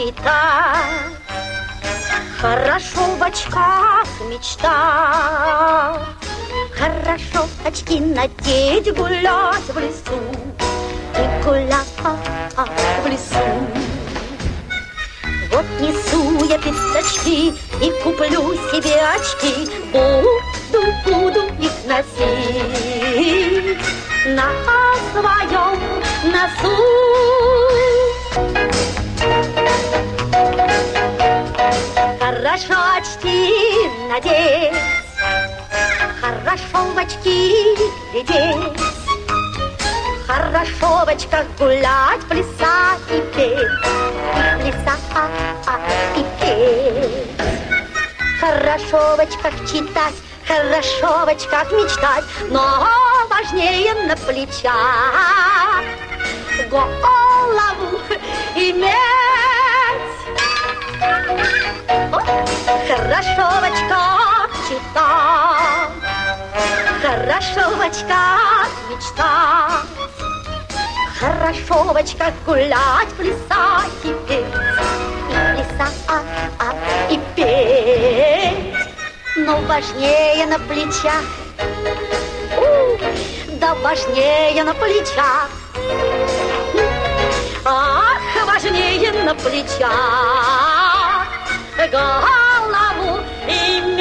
читать. Хорошо в очках мечтать. Хорошо очки надеть, гулять в лесу. И гулять в лесу. Вот несу я пятачки и куплю себе очки. Буду их носить на своем носу. Хорошо очки надеть, хорошо в очки глядеть, хорошо в очках гулять, плясать и петь, плясать и петь. Хорошо в очках читать, хорошо в очках мечтать, но важнее на плечах голову иметь. Хорошо в очках читать, хорошо в очках мечтать, хорошо в очках гулять, плясать и петь, и плясать и петь. Но важнее на плечах, да важнее на плечах. Ах, важнее на плечах голову иметь.